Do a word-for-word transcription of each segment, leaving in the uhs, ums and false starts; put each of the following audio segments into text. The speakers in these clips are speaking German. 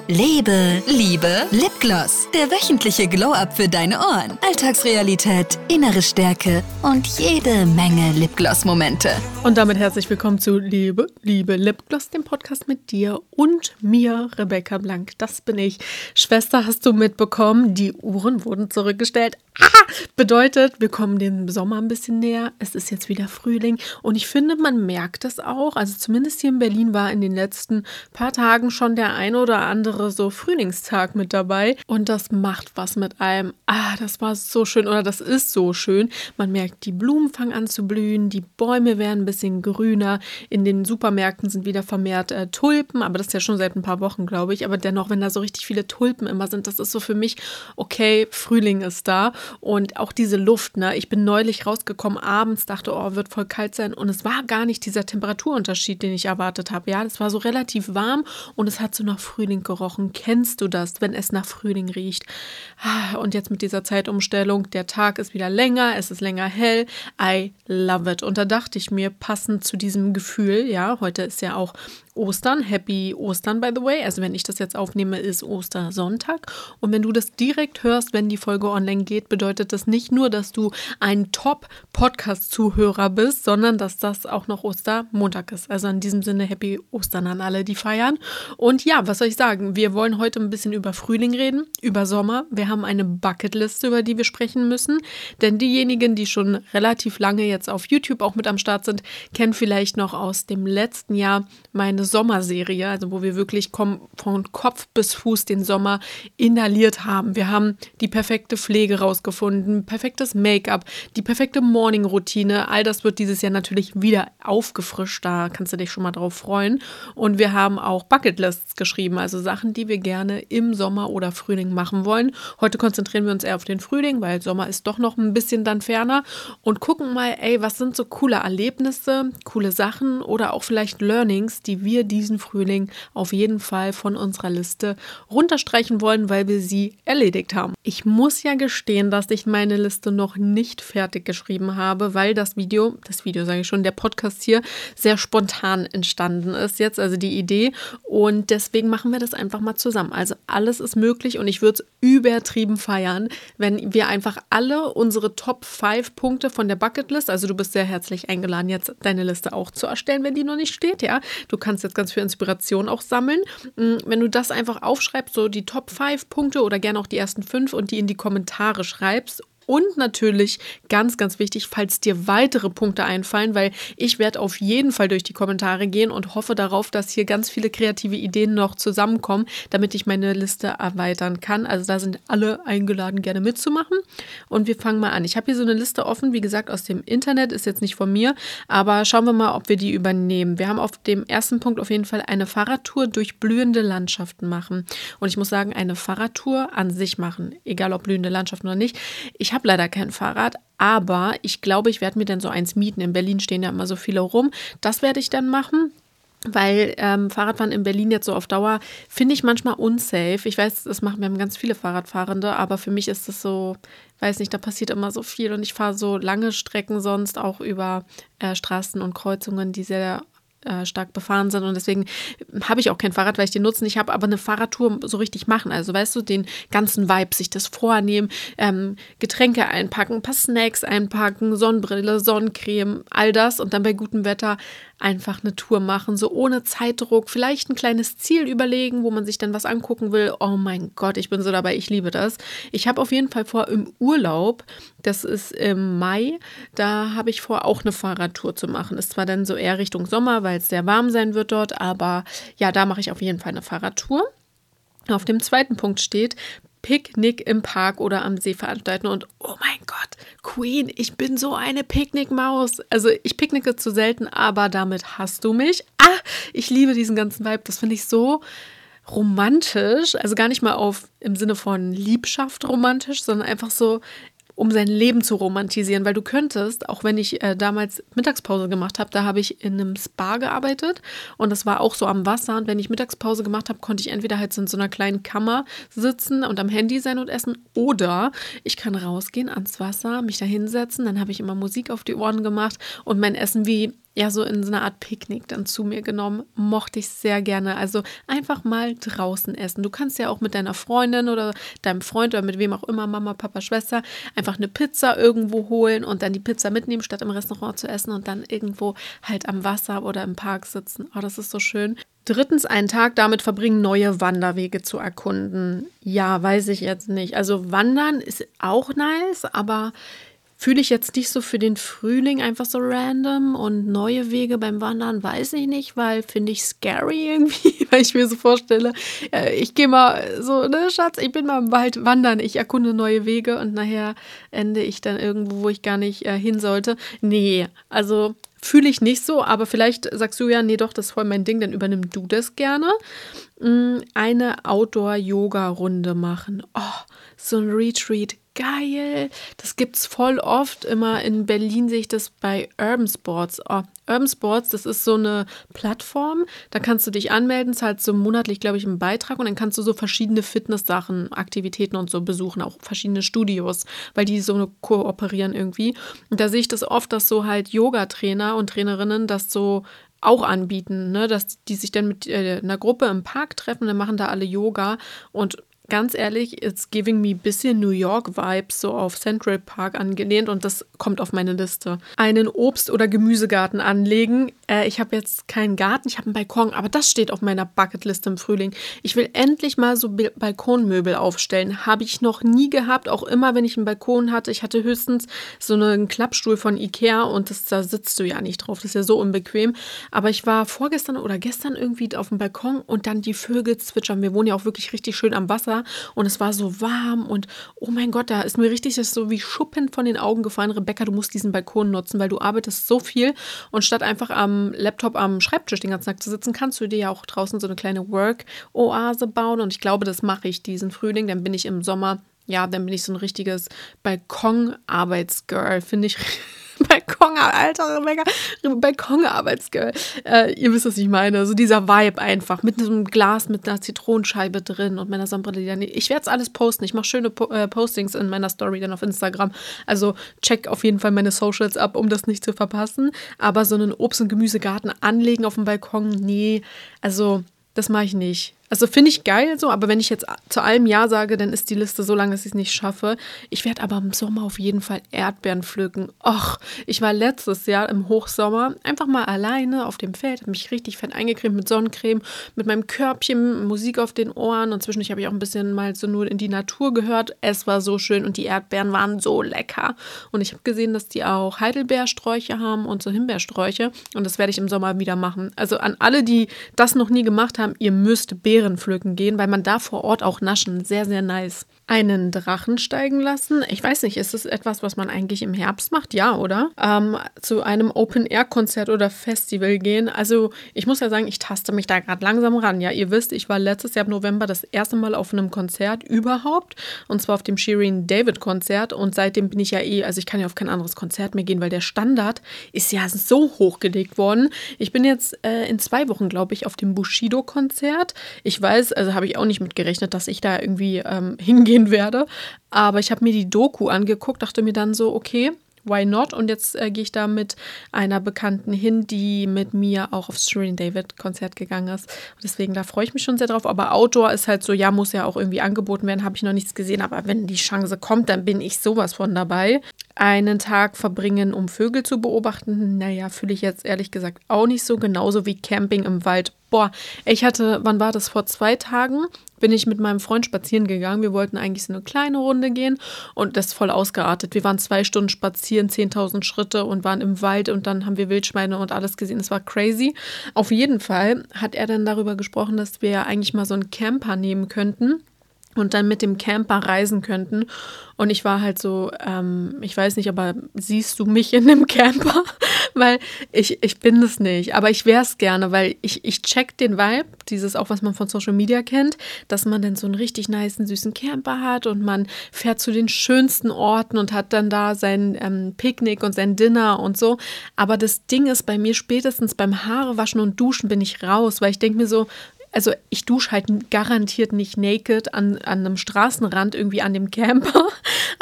Lebe, Liebe, Lipgloss. Der wöchentliche Glow-Up für deine Ohren. Alltagsrealität, innere Stärke und jede Menge Lipgloss-Momente. Und damit herzlich willkommen zu Lebe, Liebe, Lipgloss, dem Podcast mit dir und mir, Rebecca Blank. Das bin ich. Schwester, hast du mitbekommen, die Uhren wurden zurückgestellt. Ah, bedeutet, wir kommen dem Sommer ein bisschen näher. Es ist jetzt wieder Frühling und ich finde, man merkt es auch. Also zumindest hier in Berlin war in den letzten paar Tagen schon der ein oder andere so Frühlingstag mit dabei und das macht was mit einem. Ah, das war so schön oder das ist so schön. Man merkt, die Blumen fangen an zu blühen, die Bäume werden ein bisschen grüner. In den Supermärkten sind wieder vermehrt äh, Tulpen, aber das ist ja schon seit ein paar Wochen, glaube ich. Aber dennoch, wenn da so richtig viele Tulpen immer sind, das ist so für mich, okay, Frühling ist da. Und auch diese Luft, ne? Ich bin neulich rausgekommen abends, dachte, oh, wird voll kalt sein. Und es war gar nicht dieser Temperaturunterschied, den ich erwartet habe. Ja, das war so relativ warm und es hat so nach Frühling gerochen. Kennst du das, wenn es nach Frühling riecht? Und jetzt mit dieser Zeitumstellung, der Tag ist wieder länger, es ist länger hell. I love it. Und da dachte ich mir, passend zu diesem Gefühl, ja, heute ist ja auch Ostern, Happy Ostern, by the way. Also wenn ich das jetzt aufnehme, ist Ostersonntag. Und wenn du das direkt hörst, wenn die Folge online geht, bedeutet das nicht nur, dass du ein Top-Podcast-Zuhörer bist, sondern dass das auch noch Ostermontag ist. Also in diesem Sinne Happy Ostern an alle, die feiern. Und ja, was soll ich sagen? Wir wollen heute ein bisschen über Frühling reden, über Sommer. Wir haben eine Bucketliste, über die wir sprechen müssen. Denn diejenigen, die schon relativ lange jetzt auf YouTube auch mit am Start sind, kennen vielleicht noch aus dem letzten Jahr meine Sommerserie, also wo wir wirklich von Kopf bis Fuß den Sommer inhaliert haben. Wir haben die perfekte Pflege rausgefunden, perfektes Make-up, die perfekte Morning-Routine. All das wird dieses Jahr natürlich wieder aufgefrischt, da kannst du dich schon mal drauf freuen. Und wir haben auch Bucketlists geschrieben, also Sachen, die wir gerne im Sommer oder Frühling machen wollen. Heute konzentrieren wir uns eher auf den Frühling, weil Sommer ist doch noch ein bisschen dann ferner und gucken mal, ey, was sind so coole Erlebnisse, coole Sachen oder auch vielleicht Learnings, die wir diesen Frühling auf jeden Fall von unserer Liste runterstreichen wollen, weil wir sie erledigt haben. Ich muss ja gestehen, dass ich meine Liste noch nicht fertig geschrieben habe, weil das Video, das Video sage ich schon, der Podcast hier sehr spontan entstanden ist jetzt, also die Idee, und deswegen machen wir das einfach mal zusammen. Also alles ist möglich und ich würde es übertrieben feiern, wenn wir einfach alle unsere Top fünf Punkte von der Bucketlist, also du bist sehr herzlich eingeladen, jetzt deine Liste auch zu erstellen, wenn die noch nicht steht, ja. Du kannst jetzt ganz viel Inspiration auch sammeln. Wenn du das einfach aufschreibst, so die Top fünf Punkte oder gerne auch die ersten fünf und die in die Kommentare schreibst. Und natürlich, ganz, ganz wichtig, falls dir weitere Punkte einfallen, weil ich werde auf jeden Fall durch die Kommentare gehen und hoffe darauf, dass hier ganz viele kreative Ideen noch zusammenkommen, damit ich meine Liste erweitern kann. Also da sind alle eingeladen, gerne mitzumachen. Und wir fangen mal an. Ich habe hier so eine Liste offen, wie gesagt, aus dem Internet, ist jetzt nicht von mir, aber schauen wir mal, ob wir die übernehmen. Wir haben auf dem ersten Punkt auf jeden Fall eine Fahrradtour durch blühende Landschaften machen. Und ich muss sagen, eine Fahrradtour an sich machen, egal ob blühende Landschaften oder nicht. Ich Ich habe leider kein Fahrrad, aber ich glaube, ich werde mir dann so eins mieten. In Berlin stehen ja immer so viele rum. Das werde ich dann machen. Weil ähm, Fahrradfahren in Berlin jetzt so auf Dauer finde ich manchmal unsafe. Ich weiß, das machen wir haben ganz viele Fahrradfahrende, aber für mich ist das so, weiß nicht, da passiert immer so viel und ich fahre so lange Strecken sonst auch über äh, Straßen und Kreuzungen, die sehr äh, stark befahren sind und deswegen habe ich auch kein Fahrrad, weil ich den Nutzen nicht habe, aber eine Fahrradtour so richtig machen. Also weißt du, den ganzen Vibe, sich das vornehmen, ähm, Getränke einpacken, ein paar Snacks einpacken, Sonnenbrille, Sonnencreme, all das und dann bei gutem Wetter einfach eine Tour machen, so ohne Zeitdruck, vielleicht ein kleines Ziel überlegen, wo man sich dann was angucken will. Oh mein Gott, ich bin so dabei, ich liebe das. Ich habe auf jeden Fall vor, im Urlaub, das ist im Mai, da habe ich vor, auch eine Fahrradtour zu machen. Ist zwar dann so eher Richtung Sommer, weil es sehr warm sein wird dort, aber ja, da mache ich auf jeden Fall eine Fahrradtour. Auf dem zweiten Punkt steht, Picknick im Park oder am See veranstalten und oh mein Gott, Queen, ich bin so eine Picknickmaus. Also ich picknicke zu selten, aber damit hast du mich. Ah, ich liebe diesen ganzen Vibe, das finde ich so romantisch, also gar nicht mal auf im Sinne von Liebschaft romantisch, sondern einfach so, um sein Leben zu romantisieren, weil du könntest, auch wenn ich äh, damals Mittagspause gemacht habe, da habe ich in einem Spa gearbeitet und das war auch so am Wasser und wenn ich Mittagspause gemacht habe, konnte ich entweder halt so in so einer kleinen Kammer sitzen und am Handy sein und essen oder ich kann rausgehen ans Wasser, mich da hinsetzen, dann habe ich immer Musik auf die Ohren gemacht und mein Essen wie ja, so in so einer Art Picknick dann zu mir genommen. Mochte ich sehr gerne. Also einfach mal draußen essen. Du kannst ja auch mit deiner Freundin oder deinem Freund oder mit wem auch immer, Mama, Papa, Schwester, einfach eine Pizza irgendwo holen und dann die Pizza mitnehmen, statt im Restaurant zu essen und dann irgendwo halt am Wasser oder im Park sitzen. Oh, das ist so schön. Drittens, einen Tag damit verbringen, neue Wanderwege zu erkunden. Ja, weiß ich jetzt nicht. Also Wandern ist auch nice, aber fühle ich jetzt nicht so für den Frühling einfach so random und neue Wege beim Wandern, weiß ich nicht, weil finde ich scary irgendwie, weil ich mir so vorstelle, ich gehe mal so, ne Schatz, ich bin mal im Wald wandern, ich erkunde neue Wege und nachher ende ich dann irgendwo, wo ich gar nicht äh, hin sollte. Nee, also fühle ich nicht so, aber vielleicht sagst du ja, nee doch, das ist voll mein Ding, dann übernimm du das gerne. Eine Outdoor-Yoga-Runde machen. Oh, so ein Retreat, geil. Das gibt's voll oft. Immer in Berlin sehe ich das bei Urban Sports. Oh, Urban Sports, das ist so eine Plattform. Da kannst du dich anmelden, zahlst so monatlich, glaube ich, einen Beitrag und dann kannst du so verschiedene Fitness-Sachen, Aktivitäten und so besuchen, auch verschiedene Studios, weil die so kooperieren irgendwie. Und da sehe ich das oft, dass so halt Yoga-Trainer und Trainerinnen das so auch anbieten, ne? Dass die sich dann mit äh, einer Gruppe im Park treffen, dann machen da alle Yoga und ganz ehrlich, it's giving me ein bisschen New York-Vibes, so auf Central Park angelehnt und das kommt auf meine Liste. Einen Obst- oder Gemüsegarten anlegen. Äh, ich habe jetzt keinen Garten, ich habe einen Balkon, aber das steht auf meiner Bucketliste im Frühling. Ich will endlich mal so Balkonmöbel aufstellen. Habe ich noch nie gehabt, auch immer, wenn ich einen Balkon hatte. Ich hatte höchstens so einen Klappstuhl von Ikea und das, da sitzt du ja nicht drauf. Das ist ja so unbequem. Aber ich war vorgestern oder gestern irgendwie auf dem Balkon und dann die Vögel zwitschern. Wir wohnen ja auch wirklich richtig schön am Wasser. Und es war so warm und oh mein Gott, da ist mir richtig das so wie Schuppen von den Augen gefallen. Rebecca, du musst diesen Balkon nutzen, weil du arbeitest so viel und statt einfach am Laptop am Schreibtisch den ganzen Tag zu sitzen, kannst du dir ja auch draußen so eine kleine Work-Oase bauen und ich glaube, das mache ich diesen Frühling, dann bin ich im Sommer, ja, dann bin ich so ein richtiges Balkon-Arbeitsgirl, finde ich. Balkon, alter Rebecca, Balkon-Arbeitsgirl. Äh, ihr wisst, was ich meine. So dieser Vibe einfach. Mit einem Glas, mit einer Zitronenscheibe drin und meiner Sonnenbrille. Ich werde es alles posten. Ich mache schöne po- äh, Postings in meiner Story dann auf Instagram. Also check auf jeden Fall meine Socials ab, um das nicht zu verpassen. Aber so einen Obst- und Gemüsegarten anlegen auf dem Balkon, nee. Also das mache ich nicht. Also finde ich geil so, aber wenn ich jetzt zu allem Ja sage, dann ist die Liste so lang, dass ich es nicht schaffe. Ich werde aber im Sommer auf jeden Fall Erdbeeren pflücken. Och, ich war letztes Jahr im Hochsommer einfach mal alleine auf dem Feld, habe mich richtig fett eingecremt mit Sonnencreme, mit meinem Körbchen, Musik auf den Ohren und zwischendurch habe ich auch ein bisschen mal so nur in die Natur gehört. Es war so schön und die Erdbeeren waren so lecker. Und ich habe gesehen, dass die auch Heidelbeersträuche haben und so Himbeersträuche und das werde ich im Sommer wieder machen. Also an alle, die das noch nie gemacht haben, ihr müsst Beeren pflücken gehen, weil man da vor Ort auch naschen. Sehr, sehr nice. Einen Drachen steigen lassen. Ich weiß nicht, ist das etwas, was man eigentlich im Herbst macht? Ja, oder? Ähm, zu einem Open-Air-Konzert oder Festival gehen. Also ich muss ja sagen, ich taste mich da gerade langsam ran. Ja, ihr wisst, ich war letztes Jahr im November das erste Mal auf einem Konzert überhaupt. Und zwar auf dem Shirin David Konzert. Und seitdem bin ich ja eh, also ich kann ja auf kein anderes Konzert mehr gehen, weil der Standard ist ja so hochgelegt worden. Ich bin jetzt äh, in zwei Wochen, glaube ich, auf dem Bushido-Konzert. Ich weiß, also habe ich auch nicht mit gerechnet, dass ich da irgendwie ähm, hingehen werde. Aber ich habe mir die Doku angeguckt, dachte mir dann so, okay, why not? Und jetzt äh, gehe ich da mit einer Bekannten hin, die mit mir auch aufs Shirin David Konzert gegangen ist. Deswegen, da freue ich mich schon sehr drauf. Aber Outdoor ist halt so, ja, muss ja auch irgendwie angeboten werden, habe ich noch nichts gesehen. Aber wenn die Chance kommt, dann bin ich sowas von dabei. Einen Tag verbringen, um Vögel zu beobachten, naja, fühle ich jetzt ehrlich gesagt auch nicht so. Genauso wie Camping im Wald. Boah, ich hatte, wann war das? Vor zwei Tagen bin ich mit meinem Freund spazieren gegangen. Wir wollten eigentlich so eine kleine Runde gehen und das ist voll ausgeartet. Wir waren zwei Stunden spazieren, zehntausend Schritte und waren im Wald und dann haben wir Wildschweine und alles gesehen. Das war crazy. Auf jeden Fall hat er dann darüber gesprochen, dass wir ja eigentlich mal so einen Camper nehmen könnten und dann mit dem Camper reisen könnten. Und ich war halt so, ähm, ich weiß nicht, aber siehst du mich in einem Camper? Weil ich, ich bin das nicht. Aber ich wäre es gerne, weil ich, ich check den Vibe, dieses auch, was man von Social Media kennt, dass man dann so einen richtig nicen, süßen Camper hat und man fährt zu den schönsten Orten und hat dann da sein ähm, Picknick und sein Dinner und so. Aber das Ding ist, bei mir spätestens beim Haarewaschen und Duschen bin ich raus, weil ich denke mir so, also ich dusche halt garantiert nicht naked an, an einem Straßenrand irgendwie an dem Camper.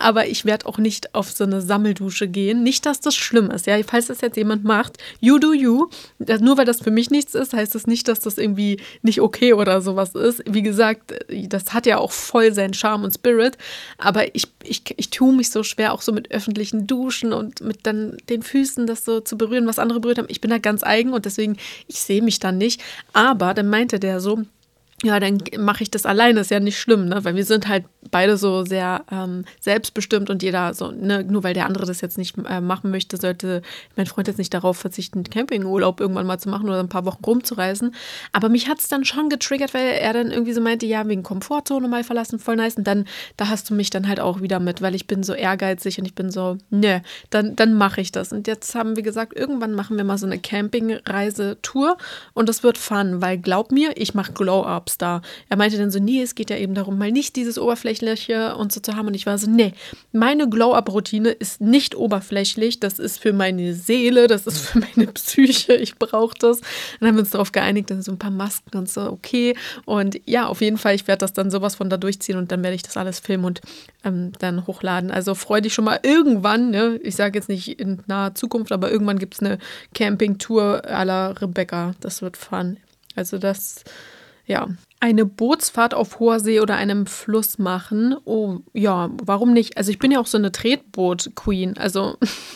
aber ich werde auch nicht auf so eine Sammeldusche gehen. Nicht, dass das schlimm ist, ja, falls das jetzt jemand macht, you do you. Nur weil das für mich nichts ist, heißt das nicht, dass das irgendwie nicht okay oder sowas ist. Wie gesagt, das hat ja auch voll seinen Charme und Spirit, aber ich, ich, ich tue mich so schwer, auch so mit öffentlichen Duschen und mit dann den Füßen das so zu berühren, was andere berührt haben. Ich bin da ganz eigen und deswegen, ich sehe mich dann nicht. Aber dann meinte der so, ja, dann mache ich das alleine, ist ja nicht schlimm, ne? Weil wir sind halt beide so sehr ähm, selbstbestimmt und jeder so, ne, nur weil der andere das jetzt nicht äh, machen möchte, sollte mein Freund jetzt nicht darauf verzichten, Campingurlaub irgendwann mal zu machen oder ein paar Wochen rumzureisen. Aber mich hat es dann schon getriggert, weil er dann irgendwie so meinte, ja, wegen Komfortzone mal verlassen, voll nice. Und dann, da hast du mich dann halt auch wieder mit, weil ich bin so ehrgeizig und ich bin so, ne, dann, dann mache ich das. Und jetzt haben wir gesagt, irgendwann machen wir mal so eine Campingreise-Tour und das wird fun, weil glaub mir, ich mache Glow-Ups da. Er meinte dann so, nee, es geht ja eben darum, mal nicht dieses Oberflächliche und so zu haben. Und ich war so, nee, meine Glow-Up-Routine ist nicht oberflächlich, das ist für meine Seele, das ist für meine Psyche, ich brauche das. Und dann haben wir uns darauf geeinigt, dann so ein paar Masken und so, okay. Und ja, auf jeden Fall, ich werde das dann sowas von da durchziehen und dann werde ich das alles filmen und ähm, dann hochladen. Also freu dich schon mal irgendwann, ne? Ich sage jetzt nicht in naher Zukunft, aber irgendwann gibt es eine Campingtour à la Rebecca. Das wird fun. Also das, ja. Eine Bootsfahrt auf hoher See oder einem Fluss machen. Oh, ja, warum nicht? Also ich bin ja auch so eine Tretboot-Queen. Also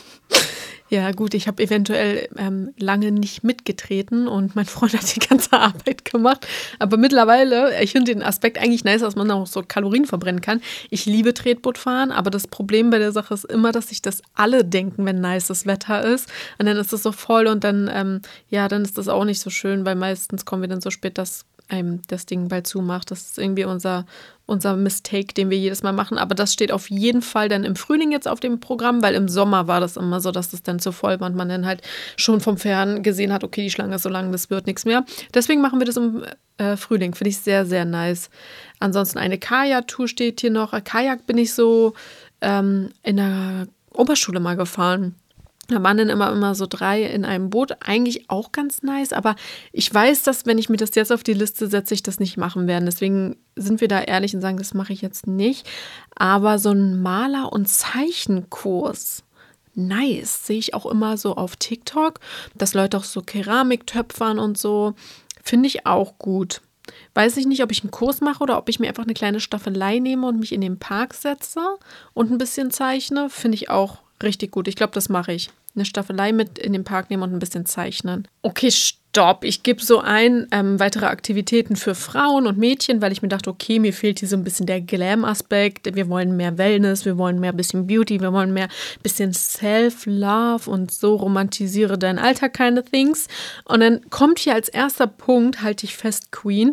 ja gut, ich habe eventuell ähm, lange nicht mitgetreten und mein Freund hat die ganze Arbeit gemacht. Aber mittlerweile, ich finde den Aspekt eigentlich nice, dass man auch so Kalorien verbrennen kann. Ich liebe Tretbootfahren, aber das Problem bei der Sache ist immer, dass sich das alle denken, wenn nices Wetter ist. Und dann ist es so voll und dann, ähm, ja, dann ist das auch nicht so schön, weil meistens kommen wir dann so spät, dass einem das Ding bald zumacht. Das ist irgendwie unser, unser Mistake, den wir jedes Mal machen. Aber das steht auf jeden Fall dann im Frühling jetzt auf dem Programm, weil im Sommer war das immer so, dass das dann zu voll war und man dann halt schon vom Fern gesehen hat, okay, die Schlange ist so lang, das wird nichts mehr. Deswegen machen wir das im äh, Frühling. Finde ich sehr, sehr nice. Ansonsten eine Kajak-Tour steht hier noch. Kajak bin ich so ähm, in der Oberschule mal gefahren. Da waren dann immer, immer so drei in einem Boot. Eigentlich auch ganz nice, aber ich weiß, dass, wenn ich mir das jetzt auf die Liste setze, ich das nicht machen werde. Deswegen sind wir da ehrlich und sagen, das mache ich jetzt nicht. Aber so ein Maler- und Zeichenkurs, nice, sehe ich auch immer so auf TikTok, dass Leute auch so Keramik töpfern und so. Finde ich auch gut. Weiß ich nicht, ob ich einen Kurs mache oder ob ich mir einfach eine kleine Staffelei nehme und mich in den Park setze und ein bisschen zeichne. Finde ich auch richtig gut. Ich glaube, das mache ich. Eine Staffelei mit in den Park nehmen und ein bisschen zeichnen. Okay, stopp. Ich gebe so ein, ähm, weitere Aktivitäten für Frauen und Mädchen, weil ich mir dachte, okay, mir fehlt hier so ein bisschen der Glam-Aspekt. Wir wollen mehr Wellness, wir wollen mehr bisschen Beauty, wir wollen mehr bisschen Self-Love und so romantisiere deinen Alltag kind of things. Und dann kommt hier als erster Punkt, halte ich fest, Queen,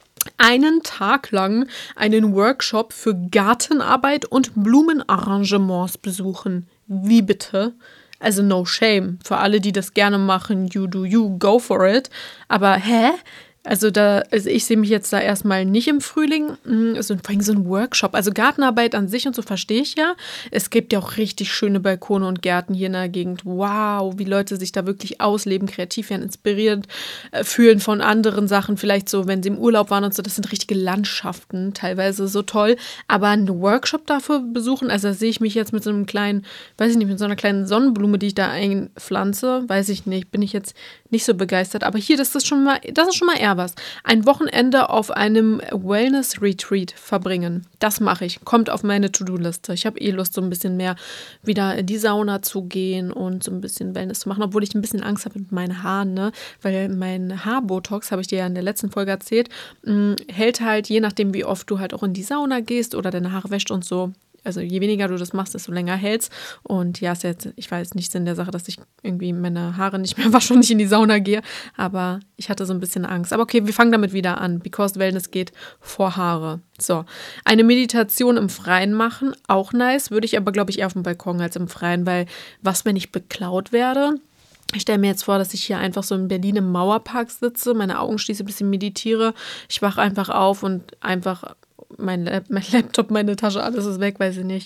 einen Tag lang einen Workshop für Gartenarbeit und Blumenarrangements besuchen. Wie bitte? Also no shame. Für alle, die das gerne machen, you do you, go for it. Aber hä? Also da, also ich sehe mich jetzt da erstmal nicht im Frühling. Also vor allem so ein Workshop. Also Gartenarbeit an sich und so verstehe ich ja. Es gibt ja auch richtig schöne Balkone und Gärten hier in der Gegend. Wow, wie Leute sich da wirklich ausleben, kreativ werden, inspiriert äh, fühlen von anderen Sachen. Vielleicht so, wenn sie im Urlaub waren und so. Das sind richtige Landschaften, teilweise so toll. Aber einen Workshop dafür besuchen, also da sehe ich mich jetzt mit so einem kleinen, weiß ich nicht, mit so einer kleinen Sonnenblume, die ich da einpflanze, weiß ich nicht, bin ich jetzt nicht so begeistert. Aber hier, das ist schon mal, das ist schon mal eher was. Ein Wochenende auf einem Wellness-Retreat verbringen. Das mache ich. Kommt auf meine To-Do-Liste. Ich habe eh Lust, so ein bisschen mehr wieder in die Sauna zu gehen und so ein bisschen Wellness zu machen, obwohl ich ein bisschen Angst habe mit meinen Haaren, ne? Weil mein Haarbotox, habe ich dir ja in der letzten Folge erzählt, mh, hält halt, je nachdem, wie oft du halt auch in die Sauna gehst oder deine Haare wäscht und so. Also je weniger du das machst, desto länger hält's. Und ja, ist jetzt, ich weiß, nicht Sinn der Sache, dass ich irgendwie meine Haare nicht mehr wasche und nicht in die Sauna gehe. Aber ich hatte so ein bisschen Angst. Aber okay, wir fangen damit wieder an. Because Wellness geht vor Haare. So, eine Meditation im Freien machen, auch nice. Würde ich aber, glaube ich, eher auf dem Balkon als im Freien. Weil was, wenn ich beklaut werde? Ich stelle mir jetzt vor, dass ich hier einfach so in Berlin im Mauerpark sitze, meine Augen schließe, ein bisschen meditiere. Ich wache einfach auf und einfach mein, Lab- mein Laptop, meine Tasche, alles ist weg, weiß ich nicht.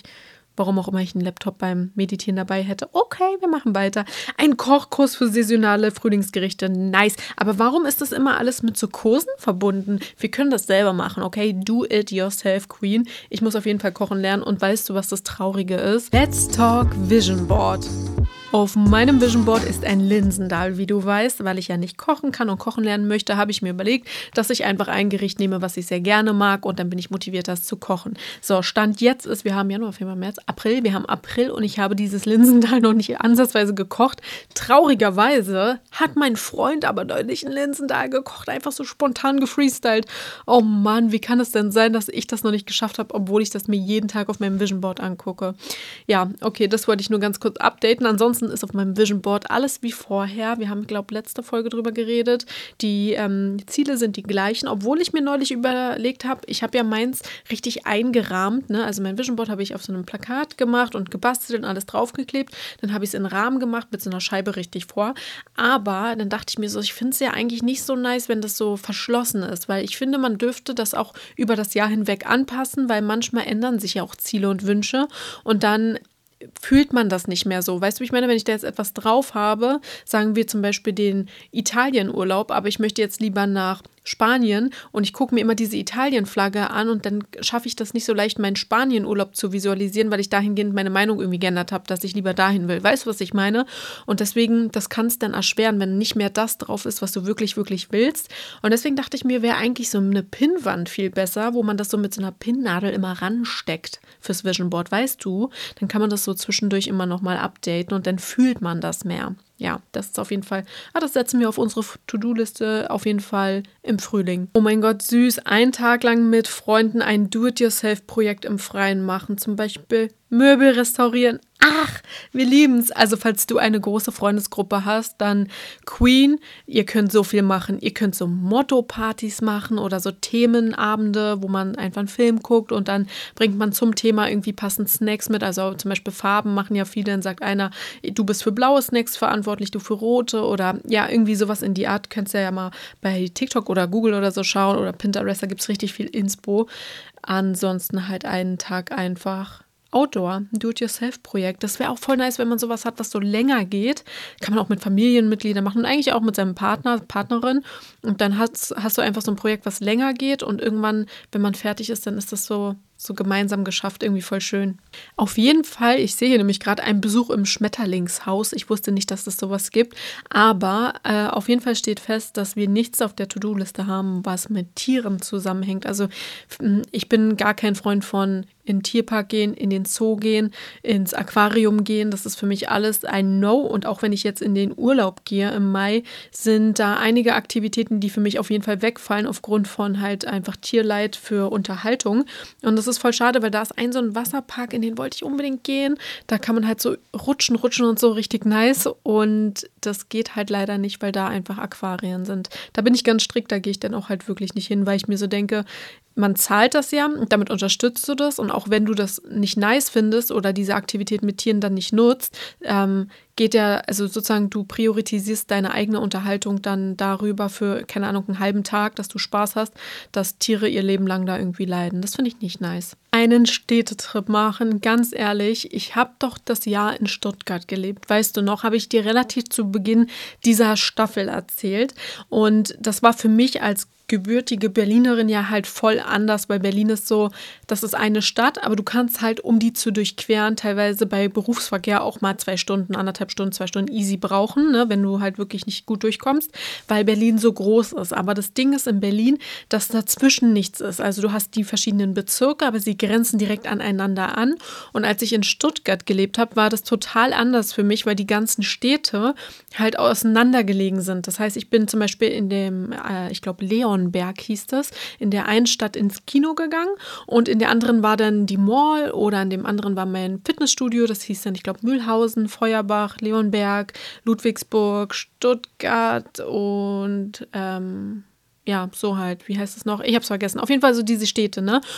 Warum auch immer ich einen Laptop beim Meditieren dabei hätte. Okay, wir machen weiter. Ein Kochkurs für saisonale Frühlingsgerichte. Nice. Aber warum ist das immer alles mit so Kursen verbunden? Wir können das selber machen, okay? Do it yourself, Queen. Ich muss auf jeden Fall kochen lernen. Und weißt du, was das Traurige ist? Let's talk Vision Board. Auf meinem Vision Board ist ein Linsendahl, wie du weißt, weil ich ja nicht kochen kann und kochen lernen möchte, habe ich mir überlegt, dass ich einfach ein Gericht nehme, was ich sehr gerne mag und dann bin ich motiviert, das zu kochen. So, Stand jetzt ist, wir haben Januar, Februar, März, April, wir haben April und ich habe dieses Linsendahl noch nicht ansatzweise gekocht. Traurigerweise hat mein Freund aber neulich ein Linsendahl gekocht, einfach so spontan gefreestylt. Oh Mann, wie kann es denn sein, dass ich das noch nicht geschafft habe, obwohl ich das mir jeden Tag auf meinem Vision Board angucke? Ja, okay, das wollte ich nur ganz kurz updaten. Ansonsten ist auf meinem Vision Board alles wie vorher. Wir haben, glaube ich, letzte Folge drüber geredet. Die ähm, Ziele sind die gleichen, obwohl ich mir neulich überlegt habe, ich habe ja meins richtig eingerahmt. Ne? Also mein Vision Board habe ich auf so einem Plakat gemacht und gebastelt und alles draufgeklebt. Dann habe ich es in Rahmen gemacht mit so einer Scheibe richtig vor. Aber dann dachte ich mir so, ich finde es ja eigentlich nicht so nice, wenn das so verschlossen ist, weil ich finde, man dürfte das auch über das Jahr hinweg anpassen, weil manchmal ändern sich ja auch Ziele und Wünsche und dann fühlt man das nicht mehr so. Weißt du, wie ich meine, wenn ich da jetzt etwas drauf habe, sagen wir zum Beispiel den Italienurlaub, aber ich möchte jetzt lieber nach Spanien und ich gucke mir immer diese Italien-Flagge an und dann schaffe ich das nicht so leicht, meinen Spanien-Urlaub zu visualisieren, weil ich dahingehend meine Meinung irgendwie geändert habe, dass ich lieber dahin will. Weißt du, was ich meine? Und deswegen, das kann es dann erschweren, wenn nicht mehr das drauf ist, was du wirklich, wirklich willst. Und deswegen dachte ich mir, wäre eigentlich so eine Pinnwand viel besser, wo man das so mit so einer Pinnnadel immer ransteckt fürs Vision Board, weißt du? Dann kann man das so zwischendurch immer nochmal updaten und dann fühlt man das mehr. Ja, das ist auf jeden Fall, ah, das setzen wir auf unsere To-Do-Liste auf jeden Fall im Frühling. Oh mein Gott, süß, einen Tag lang mit Freunden ein Do-it-yourself-Projekt im Freien machen, zum Beispiel Möbel restaurieren. Ach, wir lieben es. Also falls du eine große Freundesgruppe hast, dann Queen, ihr könnt so viel machen. Ihr könnt so Motto-Partys machen oder so Themenabende, wo man einfach einen Film guckt und dann bringt man zum Thema irgendwie passend Snacks mit. Also zum Beispiel Farben machen ja viele, dann sagt einer, du bist für blaue Snacks verantwortlich, du für rote oder ja, irgendwie sowas in die Art. Könntest ja ja mal bei TikTok oder Google oder so schauen oder Pinterest, da gibt es richtig viel Inspo. Ansonsten halt einen Tag einfach Outdoor, Do-it-yourself-Projekt. Das wäre auch voll nice, wenn man sowas hat, was so länger geht. Kann man auch mit Familienmitgliedern machen und eigentlich auch mit seinem Partner, Partnerin. Und dann hast, hast du einfach so ein Projekt, was länger geht und irgendwann, wenn man fertig ist, dann ist das so, so gemeinsam geschafft, irgendwie voll schön. Auf jeden Fall, ich sehe hier nämlich gerade einen Besuch im Schmetterlingshaus. Ich wusste nicht, dass es sowas gibt, aber äh, auf jeden Fall steht fest, dass wir nichts auf der To-Do-Liste haben, was mit Tieren zusammenhängt. Also ich bin gar kein Freund von in den Tierpark gehen, in den Zoo gehen, ins Aquarium gehen. Das ist für mich alles ein No. Und auch wenn ich jetzt in den Urlaub gehe im Mai, sind da einige Aktivitäten, die für mich auf jeden Fall wegfallen aufgrund von halt einfach Tierleid für Unterhaltung. Und das ist voll schade, weil da ist ein so ein Wasserpark, in den wollte ich unbedingt gehen. Da kann man halt so rutschen, rutschen und so richtig nice. Und das geht halt leider nicht, weil da einfach Aquarien sind. Da bin ich ganz strikt, da gehe ich dann auch halt wirklich nicht hin, weil ich mir so denke, man zahlt das ja und damit unterstützt du das und auch wenn du das nicht nice findest oder diese Aktivität mit Tieren dann nicht nutzt, ähm, geht ja, also sozusagen du priorisierst deine eigene Unterhaltung dann darüber für, keine Ahnung, einen halben Tag, dass du Spaß hast, dass Tiere ihr Leben lang da irgendwie leiden. Das finde ich nicht nice. Einen Städtetrip machen, ganz ehrlich, ich habe doch das Jahr in Stuttgart gelebt. Weißt du noch, habe ich dir relativ zu Beginn dieser Staffel erzählt und das war für mich als gebürtige Berlinerin ja halt voll anders, weil Berlin ist so, das ist eine Stadt, aber du kannst halt, um die zu durchqueren, teilweise bei Berufsverkehr auch mal zwei Stunden, anderthalb Stunden, zwei Stunden easy brauchen, ne, wenn du halt wirklich nicht gut durchkommst, weil Berlin so groß ist. Aber das Ding ist in Berlin, dass dazwischen nichts ist. Also du hast die verschiedenen Bezirke, aber sie grenzen direkt aneinander an. Und als ich in Stuttgart gelebt habe, war das total anders für mich, weil die ganzen Städte halt auseinandergelegen sind. Das heißt, ich bin zum Beispiel in dem, äh, ich glaube, Leon Berg hieß das, in der einen Stadt ins Kino gegangen und in der anderen war dann die Mall oder in dem anderen war mein Fitnessstudio, das hieß dann, ich glaube, Mühlhausen, Feuerbach, Leonberg, Ludwigsburg, Stuttgart und ähm, ja, so halt, wie heißt es noch? Ich habe es vergessen. Auf jeden Fall so diese Städte, ne?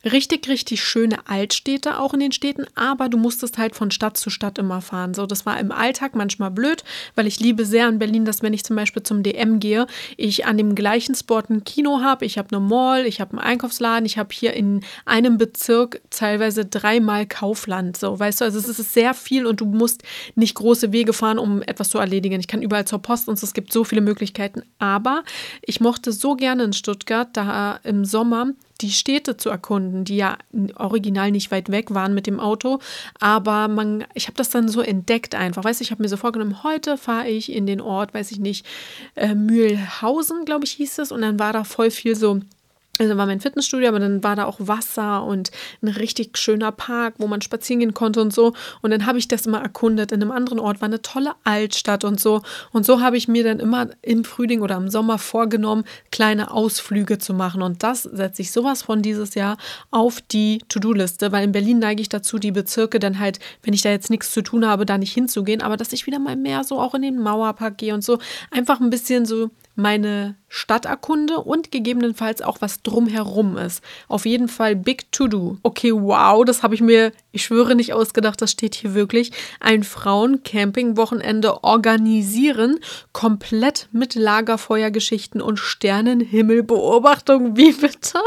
richtig, richtig schöne Altstädte auch in den Städten, aber du musstest halt von Stadt zu Stadt immer fahren. So, das war im Alltag manchmal blöd, weil ich liebe sehr in Berlin, dass wenn ich zum Beispiel zum D M gehe, ich an dem gleichen Spot ein Kino habe, ich habe eine Mall, ich habe einen Einkaufsladen, ich habe hier in einem Bezirk teilweise dreimal Kaufland. So, weißt du, also es ist sehr viel und du musst nicht große Wege fahren, um etwas zu erledigen. Ich kann überall zur Post und es gibt so viele Möglichkeiten, aber ich mochte so gerne in Stuttgart, da im Sommer die Städte zu erkunden, die ja original nicht weit weg waren mit dem Auto, aber man, ich habe das dann so entdeckt einfach, weißt du, ich habe mir so vorgenommen, heute fahre ich in den Ort, weiß ich nicht, äh, Mühlhausen, glaube ich, hieß es, und dann war da voll viel so. Also war mein Fitnessstudio, aber dann war da auch Wasser und ein richtig schöner Park, wo man spazieren gehen konnte und so. Und dann habe ich das immer erkundet. In einem anderen Ort war eine tolle Altstadt und so. Und so habe ich mir dann immer im Frühling oder im Sommer vorgenommen, kleine Ausflüge zu machen. Und das setze ich sowas von dieses Jahr auf die To-Do-Liste, weil in Berlin neige ich dazu, die Bezirke dann halt, wenn ich da jetzt nichts zu tun habe, da nicht hinzugehen. Aber dass ich wieder mal mehr so auch in den Mauerpark gehe und so. Einfach ein bisschen so meine Stadt erkunde und gegebenenfalls auch was drumherum ist. Auf jeden Fall big to do. Okay, wow, das habe ich mir, ich schwöre, nicht ausgedacht, das steht hier wirklich. Ein Frauen-Camping-Wochenende organisieren, komplett mit Lagerfeuergeschichten und Sternenhimmelbeobachtung. Wie bitte?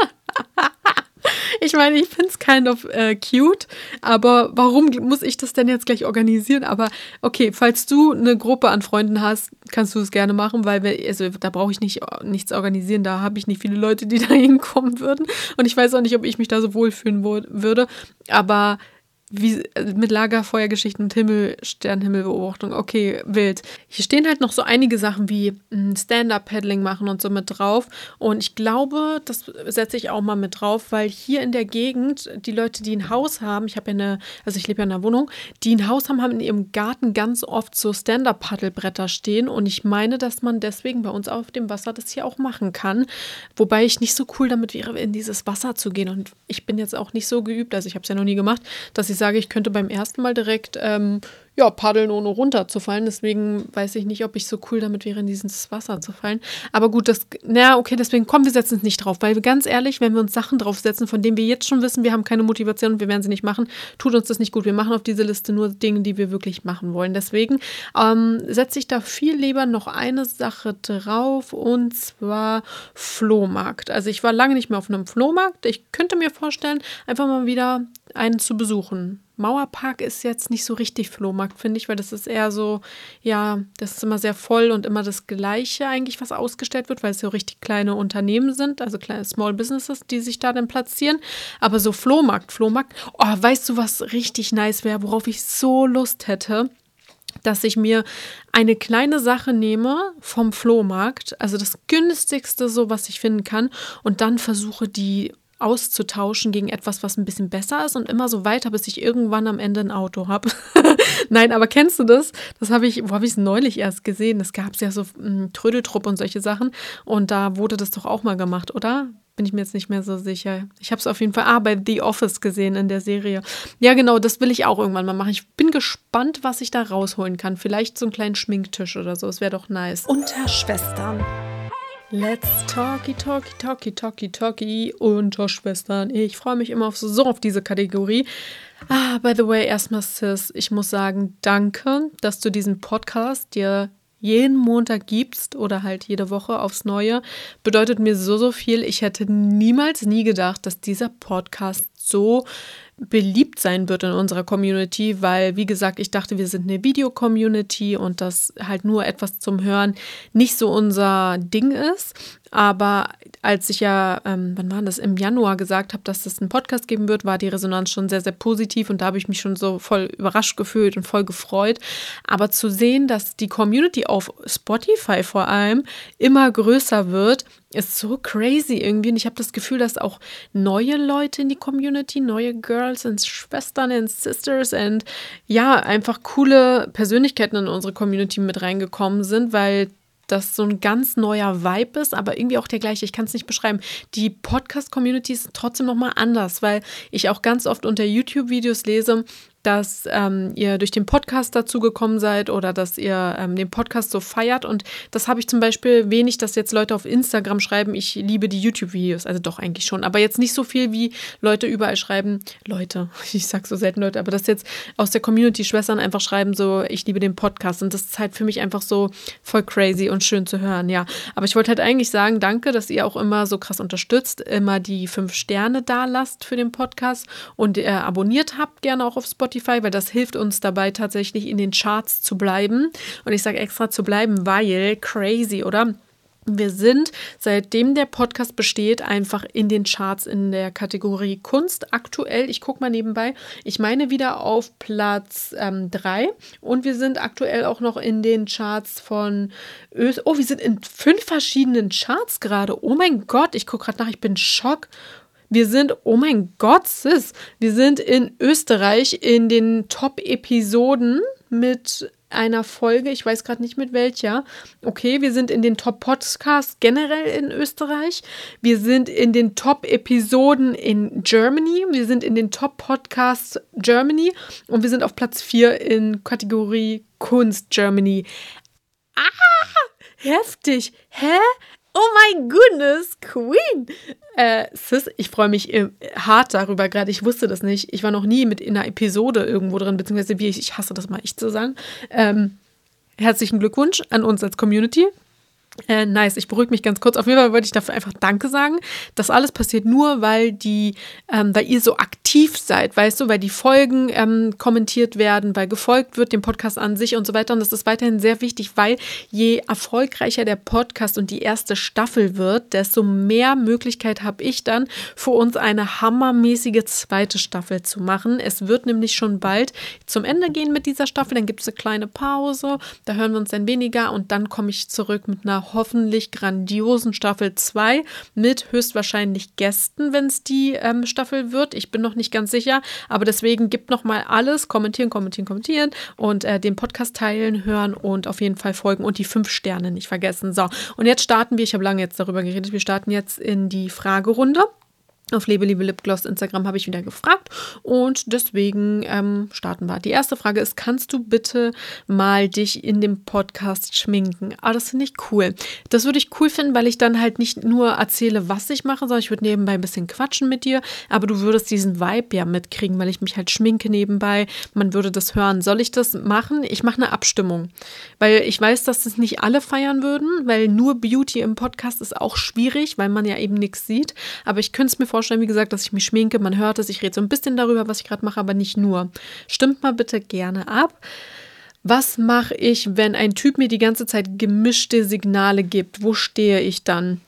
Ich meine, ich finde es kind of äh, cute, aber warum muss ich das denn jetzt gleich organisieren? Aber okay, falls du eine Gruppe an Freunden hast, kannst du es gerne machen, weil wir, also, da brauche ich nicht, nichts organisieren, da habe ich nicht viele Leute, die da hinkommen würden und ich weiß auch nicht, ob ich mich da so wohlfühlen wo- würde, aber wie, mit Lagerfeuergeschichten und Himmel, Sternenhimmelbeobachtung, okay, wild. Hier stehen halt noch so einige Sachen wie Stand-Up-Paddling machen und so mit drauf. Und ich glaube, das setze ich auch mal mit drauf, weil hier in der Gegend die Leute, die ein Haus haben, ich habe ja eine, also ich lebe ja in einer Wohnung, die ein Haus haben, haben in ihrem Garten ganz oft so Stand-Up-Paddelbretter stehen. Und ich meine, dass man deswegen bei uns auf dem Wasser das hier auch machen kann. Wobei ich nicht so cool damit wäre, in dieses Wasser zu gehen. Und ich bin jetzt auch nicht so geübt, also ich habe es ja noch nie gemacht, dass ich sage, ich könnte beim ersten Mal direkt ähm, ja, paddeln, ohne runterzufallen. Deswegen weiß ich nicht, ob ich so cool damit wäre, in dieses Wasser zu fallen. Aber gut, das, na okay, deswegen kommen wir setzen es nicht drauf. Weil ganz ehrlich, wenn wir uns Sachen draufsetzen, von denen wir jetzt schon wissen, wir haben keine Motivation und wir werden sie nicht machen, tut uns das nicht gut. Wir machen auf diese Liste nur Dinge, die wir wirklich machen wollen. Deswegen ähm, setze ich da viel lieber noch eine Sache drauf und zwar Flohmarkt. Also ich war lange nicht mehr auf einem Flohmarkt. Ich könnte mir vorstellen, einfach mal wieder einen zu besuchen. Mauerpark ist jetzt nicht so richtig Flohmarkt, finde ich, weil das ist eher so, ja, das ist immer sehr voll und immer das Gleiche eigentlich, was ausgestellt wird, weil es so richtig kleine Unternehmen sind, also kleine Small Businesses, die sich da dann platzieren. Aber so Flohmarkt, Flohmarkt, oh, weißt du, was richtig nice wäre, worauf ich so Lust hätte? Dass ich mir eine kleine Sache nehme vom Flohmarkt, also das günstigste so, was ich finden kann, und dann versuche, die auszutauschen gegen etwas, was ein bisschen besser ist und immer so weiter, bis ich irgendwann am Ende ein Auto habe. Nein, aber kennst du das? Das habe ich, wo habe ich es neulich erst gesehen? Es gab ja so m, Trödeltrupp und solche Sachen und da wurde das doch auch mal gemacht, oder? Bin ich mir jetzt nicht mehr so sicher. Ich habe es auf jeden Fall ah, bei The Office gesehen in der Serie. Ja, genau, das will ich auch irgendwann mal machen. Ich bin gespannt, was ich da rausholen kann. Vielleicht so einen kleinen Schminktisch oder so. Das wäre doch nice. Unter Schwestern. Let's talky, talky, talky, talky, talky unter Schwestern. Ich freue mich immer auf so, so auf diese Kategorie. Ah, by the way, erstmal Sis, ich muss sagen, danke, dass du diesen Podcast dir jeden Montag gibst oder halt jede Woche aufs Neue. Bedeutet mir so, so viel. Ich hätte niemals, nie gedacht, dass dieser Podcast so beliebt sein wird in unserer Community, weil, wie gesagt, ich dachte, wir sind eine Video-Community und das halt nur etwas zum Hören nicht so unser Ding ist. Aber als ich ja, ähm, wann war das, im Januar gesagt habe, dass es einen Podcast geben wird, war die Resonanz schon sehr, sehr positiv und da habe ich mich schon so voll überrascht gefühlt und voll gefreut. Aber zu sehen, dass die Community auf Spotify vor allem immer größer wird, ist so crazy irgendwie. Und ich habe das Gefühl, dass auch neue Leute in die Community, neue Girls und Schwestern und Sisters und ja, einfach coole Persönlichkeiten in unsere Community mit reingekommen sind, weil das so ein ganz neuer Vibe ist, aber irgendwie auch der gleiche. Ich kann es nicht beschreiben. Die Podcast-Community ist trotzdem nochmal anders, weil ich auch ganz oft unter YouTube-Videos lese, dass ähm, ihr durch den Podcast dazu gekommen seid oder dass ihr ähm, den Podcast so feiert. Und das habe ich zum Beispiel wenig, dass jetzt Leute auf Instagram schreiben, ich liebe die YouTube-Videos. Also doch eigentlich schon, aber jetzt nicht so viel, wie Leute überall schreiben. Leute, ich sag so selten Leute, aber dass jetzt aus der Community Schwestern einfach schreiben so, ich liebe den Podcast. Und das ist halt für mich einfach so voll crazy und schön zu hören, ja. Aber ich wollte halt eigentlich sagen, danke, dass ihr auch immer so krass unterstützt, immer die fünf Sterne da lasst für den Podcast und äh, abonniert habt, gerne auch auf Spotify. Weil das hilft uns dabei, tatsächlich in den Charts zu bleiben. Und ich sage extra zu bleiben, weil crazy, oder? Wir sind, seitdem der Podcast besteht, einfach in den Charts in der Kategorie Kunst. Aktuell, ich gucke mal nebenbei, ich meine wieder auf Platz drei. Ähm, und wir sind aktuell auch noch in den Charts von Österreich. Oh, wir sind in fünf verschiedenen Charts gerade. Oh mein Gott, ich gucke gerade nach, ich bin schock. Wir sind, oh mein Gott, Sis, wir sind in Österreich in den Top-Episoden mit einer Folge, ich weiß gerade nicht mit welcher. Okay, wir sind in den Top-Podcasts generell in Österreich. Wir sind in den Top-Episoden in Germany. Wir sind in den Top-Podcasts Germany. Und wir sind auf Platz vier in Kategorie Kunst Germany. Ah, heftig. Hä? Oh my goodness, Queen. Äh, Sis, ich freue mich äh, hart darüber gerade. Ich wusste das nicht. Ich war noch nie mit in einer Episode irgendwo drin, beziehungsweise wie ich, ich hasse das mal echt zu sagen. Ähm, herzlichen Glückwunsch an uns als Community. Äh, nice, ich beruhige mich ganz kurz. Auf jeden Fall wollte ich dafür einfach Danke sagen. Das alles passiert nur, weil die, ähm, weil ihr so aktiv seid, weißt du, weil die Folgen ähm, kommentiert werden, weil gefolgt wird dem Podcast an sich und so weiter. Und das ist weiterhin sehr wichtig, weil je erfolgreicher der Podcast und die erste Staffel wird, desto mehr Möglichkeit habe ich dann für uns eine hammermäßige zweite Staffel zu machen. Es wird nämlich schon bald zum Ende gehen mit dieser Staffel. Dann gibt es eine kleine Pause, da hören wir uns dann weniger und dann komme ich zurück mit einer hoffentlich grandiosen Staffel zwei mit höchstwahrscheinlich Gästen, wenn es die ähm, Staffel wird. Ich bin noch nicht ganz sicher, aber deswegen gibt noch mal alles, kommentieren, kommentieren, kommentieren und äh, den Podcast teilen, hören und auf jeden Fall folgen und die fünf Sterne nicht vergessen. So, und jetzt starten wir, ich habe lange jetzt darüber geredet, wir starten jetzt in die Fragerunde. Auf Lebe, Liebe, Lipgloss Instagram habe ich wieder gefragt und deswegen ähm, starten wir. Die erste Frage ist, kannst du bitte mal dich in dem Podcast schminken? Ah, das finde ich cool. Das würde ich cool finden, weil ich dann halt nicht nur erzähle, was ich mache, sondern ich würde nebenbei ein bisschen quatschen mit dir, aber du würdest diesen Vibe ja mitkriegen, weil ich mich halt schminke nebenbei. Man würde das hören. Soll ich das machen? Ich mache eine Abstimmung, weil ich weiß, dass das nicht alle feiern würden, weil nur Beauty im Podcast ist auch schwierig, weil man ja eben nichts sieht, aber ich könnte es mir vorstellen, wie gesagt, dass ich mich schminke, man hört es, ich rede so ein bisschen darüber, was ich gerade mache, aber nicht nur. Stimmt mal bitte gerne ab. Was mache ich, wenn ein Typ mir die ganze Zeit gemischte Signale gibt? Wo stehe ich dann?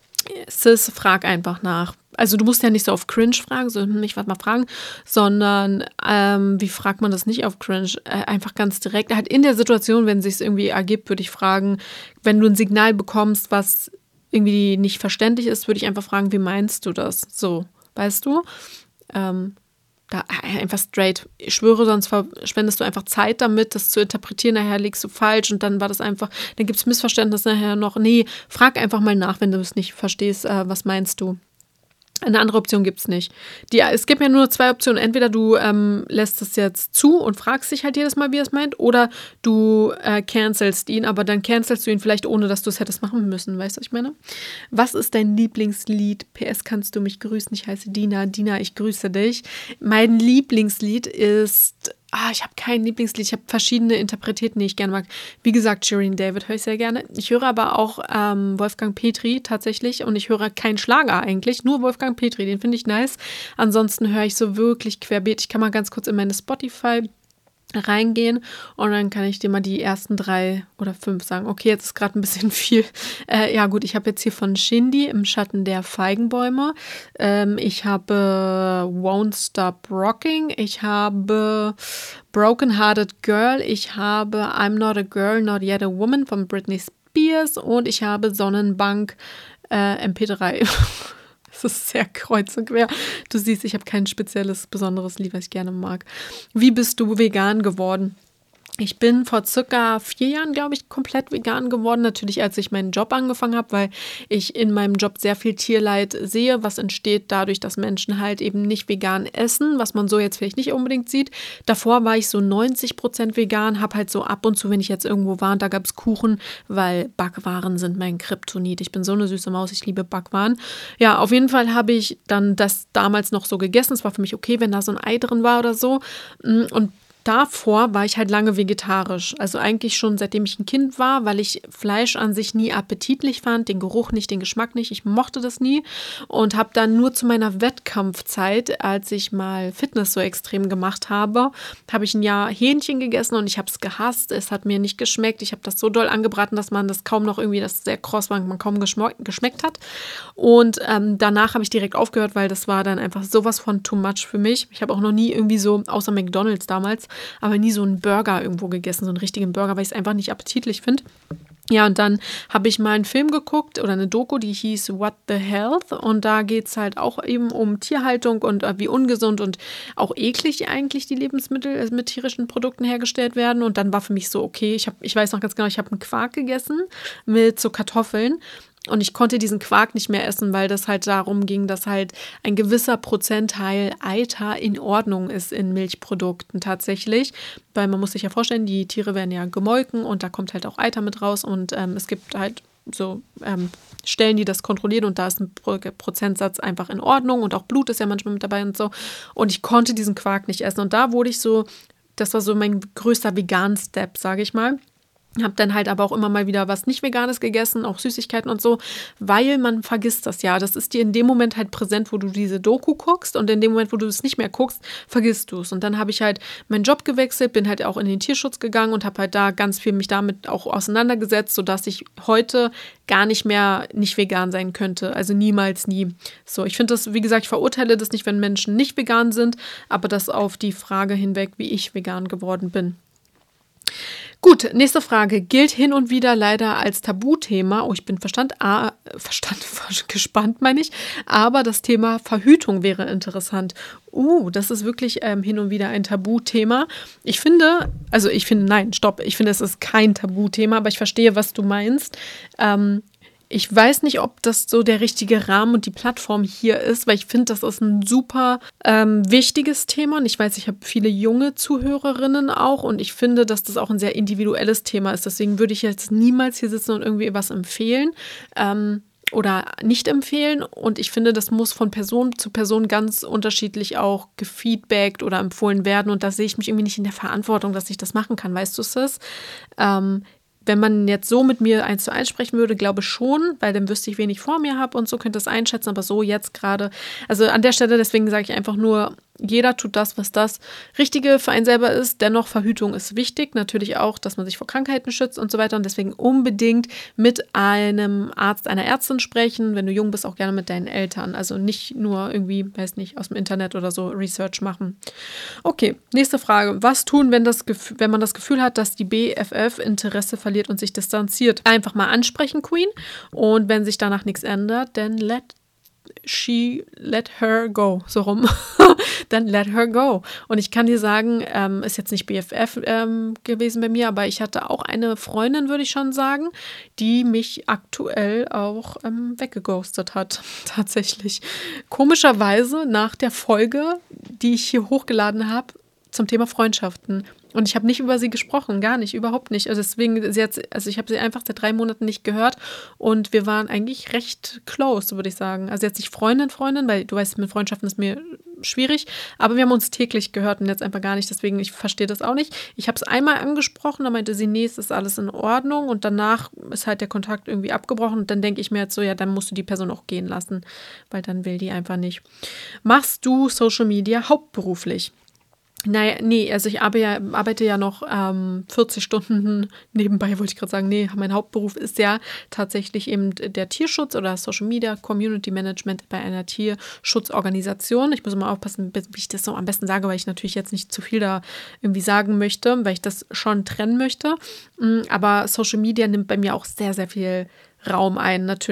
Sis, frag einfach nach. Also du musst ja nicht so auf Cringe fragen, so ich werde mal fragen, sondern ähm, wie fragt man das nicht auf Cringe? Äh, einfach ganz direkt. Halt in der Situation, wenn es sich irgendwie ergibt, würde ich fragen, wenn du ein Signal bekommst, was irgendwie nicht verständlich ist, würde ich einfach fragen, wie meinst du das? So, weißt du? Ähm, da einfach straight. Ich schwöre, sonst verschwendest du einfach Zeit damit, das zu interpretieren. Nachher liegst du falsch und dann war das einfach, dann gibt es Missverständnis nachher noch. Nee, frag einfach mal nach, wenn du es nicht verstehst. Äh, was meinst du? Eine andere Option gibt es nicht. Die, es gibt ja nur zwei Optionen. Entweder du ähm, lässt es jetzt zu und fragst dich halt jedes Mal, wie er es meint, oder du äh, cancelst ihn, aber dann cancelst du ihn vielleicht, ohne dass du es hättest machen müssen. Weißt du, was ich meine? Was ist dein Lieblingslied? P S, kannst du mich grüßen? Ich heiße Dina. Dina, ich grüße dich. Mein Lieblingslied ist... Ah, ich habe kein Lieblingslied. Ich habe verschiedene Interpretiert, die ich gerne mag. Wie gesagt, Shirin David höre ich sehr gerne. Ich höre aber auch ähm, Wolfgang Petri tatsächlich und ich höre keinen Schlager eigentlich, nur Wolfgang Petri, den finde ich nice. Ansonsten höre ich so wirklich querbeet. Ich kann mal ganz kurz in meine Spotify reingehen und dann kann ich dir mal die ersten drei oder fünf sagen. Okay, jetzt ist gerade ein bisschen viel. Äh, ja gut, ich habe jetzt hier von Shindy Im Schatten der Feigenbäume. Ähm, ich habe Won't Stop Rocking. Ich habe Broken Hearted Girl. Ich habe I'm Not a Girl, Not Yet a Woman von Britney Spears und ich habe Sonnenbank äh, M P drei. Das ist sehr kreuz und quer. Du siehst, ich habe kein spezielles, besonderes Lied, was ich gerne mag. Wie bist du vegan geworden? Ich bin vor circa vier Jahren, glaube ich, komplett vegan geworden. Natürlich, als ich meinen Job angefangen habe, weil ich in meinem Job sehr viel Tierleid sehe, was entsteht dadurch, dass Menschen halt eben nicht vegan essen, was man so jetzt vielleicht nicht unbedingt sieht. Davor war ich so neunzig Prozent vegan, habe halt so ab und zu, wenn ich jetzt irgendwo war, und da gab es Kuchen, weil Backwaren sind mein Kryptonit. Ich bin so eine süße Maus, ich liebe Backwaren. Ja, auf jeden Fall habe ich dann das damals noch so gegessen. Es war für mich okay, wenn da so ein Ei drin war oder so. Und davor war ich halt lange vegetarisch, also eigentlich schon seitdem ich ein Kind war, weil ich Fleisch an sich nie appetitlich fand, den Geruch nicht, den Geschmack nicht, ich mochte das nie und habe dann nur zu meiner Wettkampfzeit, als ich mal Fitness so extrem gemacht habe, habe ich ein Jahr Hähnchen gegessen und ich habe es gehasst, es hat mir nicht geschmeckt, ich habe das so doll angebraten, dass man das kaum noch irgendwie, das sehr kross war, man kaum geschmo- geschmeckt hat und ähm, danach habe ich direkt aufgehört, weil das war dann einfach sowas von too much für mich. Ich habe auch noch nie irgendwie so, außer McDonald's damals, aber nie so einen Burger irgendwo gegessen, so einen richtigen Burger, weil ich es einfach nicht appetitlich finde. Ja, und dann habe ich mal einen Film geguckt oder eine Doku, die hieß What the Health und da geht es halt auch eben um Tierhaltung und äh, wie ungesund und auch eklig eigentlich die Lebensmittel äh, mit tierischen Produkten hergestellt werden und dann war für mich so, okay, ich, hab, ich weiß noch ganz genau, ich habe einen Quark gegessen mit so Kartoffeln. Und ich konnte diesen Quark nicht mehr essen, weil das halt darum ging, dass halt ein gewisser Prozentteil Eiter in Ordnung ist in Milchprodukten tatsächlich. Weil man muss sich ja vorstellen, die Tiere werden ja gemolken und da kommt halt auch Eiter mit raus. Und ähm, es gibt halt so ähm, Stellen, die das kontrollieren und da ist ein Pro- Prozentsatz einfach in Ordnung. Und auch Blut ist ja manchmal mit dabei und so. Und ich konnte diesen Quark nicht essen. Und da wurde ich so, das war so mein größter Vegan-Step, sage ich mal. Habe dann halt aber auch immer mal wieder was nicht Veganes gegessen, auch Süßigkeiten und so, weil man vergisst das ja. Das ist dir in dem Moment halt präsent, wo du diese Doku guckst und in dem Moment, wo du es nicht mehr guckst, vergisst du es. Und dann habe ich halt meinen Job gewechselt, bin halt auch in den Tierschutz gegangen und habe halt da ganz viel mich damit auch auseinandergesetzt, sodass ich heute gar nicht mehr nicht vegan sein könnte. Also niemals, nie. So, ich finde das, wie gesagt, ich verurteile das nicht, wenn Menschen nicht vegan sind, aber das auf die Frage hinweg, wie ich vegan geworden bin. Gut, nächste Frage. Gilt hin und wieder leider als Tabuthema. Oh, ich bin verstand, ah, verstand, gespannt, meine ich. Aber das Thema Verhütung wäre interessant. Uh, das ist wirklich ähm, hin und wieder ein Tabuthema. Ich finde, also ich finde, nein, stopp. Ich finde, es ist kein Tabuthema, aber ich verstehe, was du meinst. Ähm, Ich weiß nicht, ob das so der richtige Rahmen und die Plattform hier ist, weil ich finde, das ist ein super ähm, wichtiges Thema. Und ich weiß, ich habe viele junge Zuhörerinnen auch und ich finde, dass das auch ein sehr individuelles Thema ist. Deswegen würde ich jetzt niemals hier sitzen und irgendwie was empfehlen ähm, oder nicht empfehlen. Und ich finde, das muss von Person zu Person ganz unterschiedlich auch gefeedbackt oder empfohlen werden. Und da sehe ich mich irgendwie nicht in der Verantwortung, dass ich das machen kann. Weißt du es das? Ähm, Wenn man jetzt so mit mir eins zu eins sprechen würde, glaube ich schon, weil dann wüsste ich, wen ich vor mir habe und so könnte es einschätzen, aber so jetzt gerade, also an der Stelle, deswegen sage ich einfach nur, jeder tut das, was das Richtige für einen selber ist. Dennoch, Verhütung ist wichtig. Natürlich auch, dass man sich vor Krankheiten schützt und so weiter. Und deswegen unbedingt mit einem Arzt, einer Ärztin sprechen. Wenn du jung bist, auch gerne mit deinen Eltern. Also nicht nur irgendwie, weiß nicht, aus dem Internet oder so Research machen. Okay, nächste Frage. Was tun, wenn, das, wenn man das Gefühl hat, dass die B F F Interesse verliert und sich distanziert? Einfach mal ansprechen, Queen. Und wenn sich danach nichts ändert, dann let she, let her go, so rum, dann let her go. Und ich kann dir sagen, ähm, ist jetzt nicht B F F ähm, gewesen bei mir, aber ich hatte auch eine Freundin, würde ich schon sagen, die mich aktuell auch ähm, weggeghostet hat, tatsächlich. Komischerweise nach der Folge, die ich hier hochgeladen habe, zum Thema Freundschaften. Und ich habe nicht über sie gesprochen, gar nicht, überhaupt nicht. Also deswegen, sie hat, also ich habe sie einfach seit drei Monaten nicht gehört und wir waren eigentlich recht close, würde ich sagen. Also jetzt nicht Freundin, Freundin, weil du weißt, mit Freundschaften ist mir schwierig, aber wir haben uns täglich gehört und jetzt einfach gar nicht, deswegen, ich verstehe das auch nicht. Ich habe es einmal angesprochen, da meinte sie, nee, es ist alles in Ordnung und danach ist halt der Kontakt irgendwie abgebrochen und dann denke ich mir jetzt so, ja, dann musst du die Person auch gehen lassen, weil dann will die einfach nicht. Machst du Social Media hauptberuflich? Naja, nee, also ich arbeite ja, arbeite ja noch ähm, vierzig Stunden nebenbei, wollte ich gerade sagen, nee, mein Hauptberuf ist ja tatsächlich eben der Tierschutz oder Social Media, Community Management bei einer Tierschutzorganisation. Ich muss mal aufpassen, wie ich das so am besten sage, weil ich natürlich jetzt nicht zu viel da irgendwie sagen möchte, weil ich das schon trennen möchte. Aber Social Media nimmt bei mir auch sehr, sehr viel Raum ein, natürlich.